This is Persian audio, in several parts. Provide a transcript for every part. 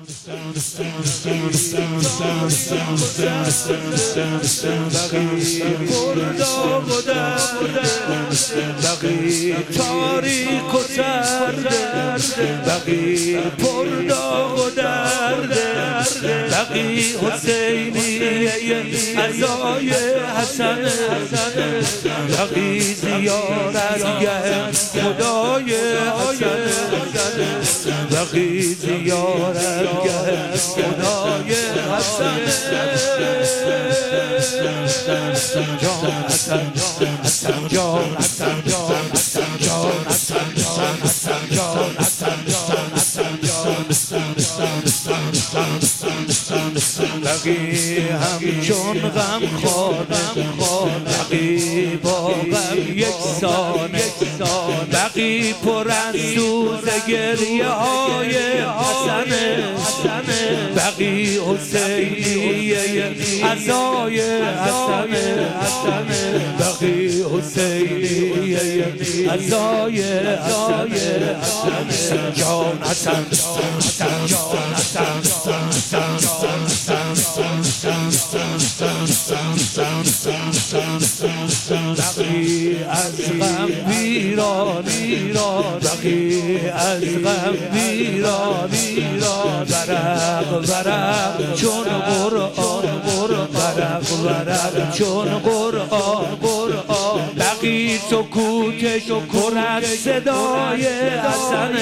پرداغ و بقی تاریک و سرد، بقی پرداغ و درد، بقی حسینیه عزای حسن، بقی زیارتگه خدای حسن، بقی زیارتگه خدای حسن. حسن جان، حسن جان، حسن جان، حسن جان، حسن جان، حسن جان، حسن جان، حسن جان، بقی همچون غم خانه، بقی با غم یکسانه، بقی پر از سوز گریه های حسن، بقی حسینیه عزای حسن، بقی حسینیه عزای حسن. حسن جان، حسن جان، حسن جان، حسن جان، بقی از غم ویران، بقی از غم ویران، ورق چون قرآن، ورق چون قرآن، بقی سکوتش پر از صدای حسن،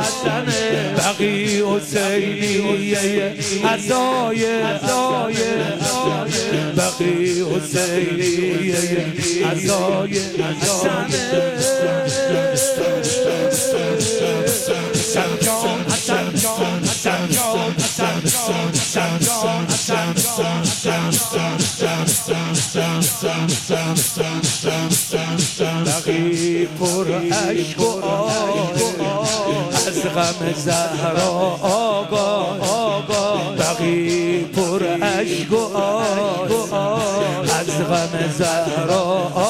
بقی حسینیه عزای حسن، بقی حسینیه عزای حسن. حسن جان، حسن جان، حسن جان، حسن جان، حسن جان، حسن جان، بقی پر عشق و از غم زهرا آگاه، بقی پر عشق و از غم زهرا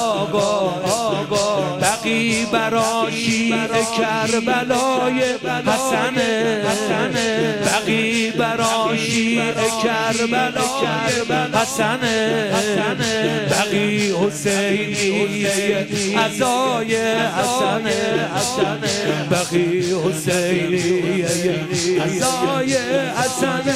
آگاه، بقی برا شیع کربلای حسن، بقی برا شیع کربلای حسن، بقی حسینیه عزای حسن، بقی حسینیه عزای حسن.